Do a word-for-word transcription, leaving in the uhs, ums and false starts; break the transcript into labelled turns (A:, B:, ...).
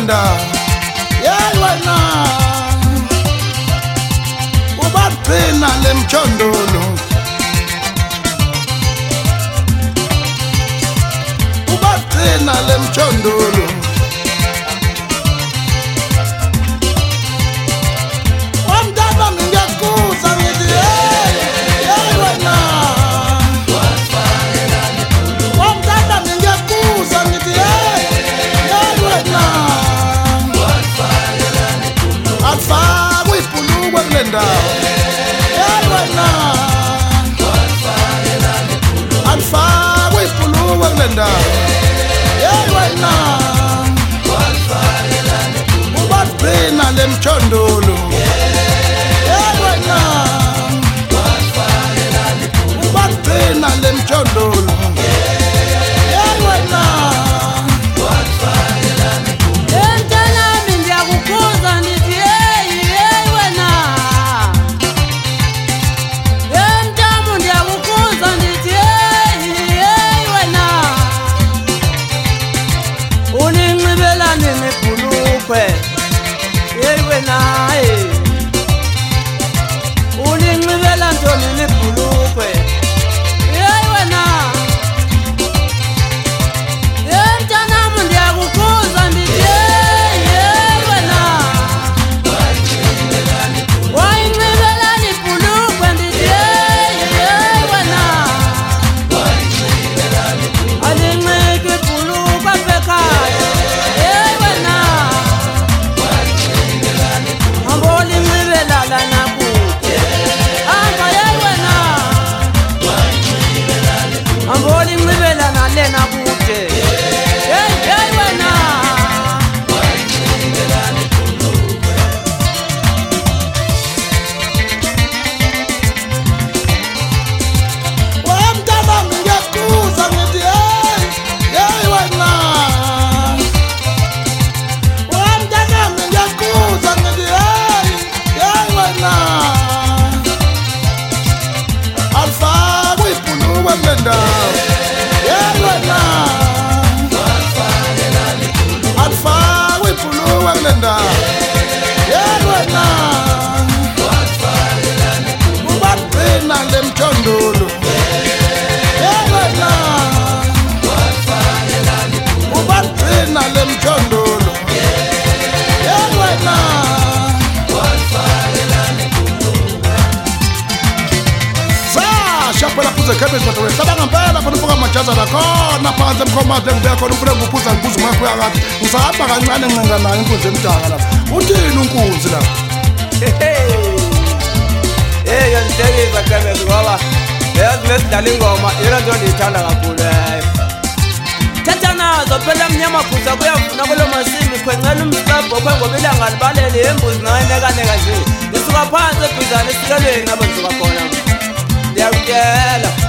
A: Wagenda yeah wena ubabhina lemjondolo ubabhina lemjondolo wamdaba ngiyakuza ngithi hey hey wena wamdaba ngiyakuza ngithi hey hey wena afakwe ibhulukwe kule ndawo hey wena afakwe ibhulukwe kule ndawo hey wena ubabhina lemjondolo hey wena ubabhina lemjondolo hey wena
B: entanami ndiyakukuza ndithi hey hey wena entamu ndiyakukuza ndithi hey hey wena uninxibelane nebhulukwe hey wena hey uninxibela ntoni nebhulukwe hey wena entanamu ndiyakukuza ndithi hey hey wena wayinxibelana ibhulukwe ndithi hey hey wena alinxike ibhulukwe apha ekhaya hey wena ambolinxibelana nakude amba hey wena ambolinxibelana lena kude hey hey wena
A: wamdaba ngiyakuza ngithi hey hey wena wamdaba ngiyakuza ngithi hey hey wena afakwe ibhulukwe kule ndawo hey wena afakwe ibhulukwe kule ndawo hey wena ubabhina lemjondolo hey wena ubabhina lemjondolo hey wena shapela kuze cabbage matowe sabanga mpela khona ufuka amajaza lakhona phansi emkhomathi engibeka khona ufuna ngiphuza ngiphuza umakho yakade ngisahamba kancane ngincenga nayo inkunzi emdaka lapha uthini unkunzi lapha
C: hey yandihlekisa Clemens ngoba yazi mesidlala ingoma yena nto ndiyithanda kakhulu leyo thetha nazo phela mnyama phuza kuyavuna kulo masimi khwencela umsabho kwengoba ilanga libalele yembuzi nayenekaneka nje ndisuka phansi ebhizane esikelweni apho ndisuka khona ndiyakutshela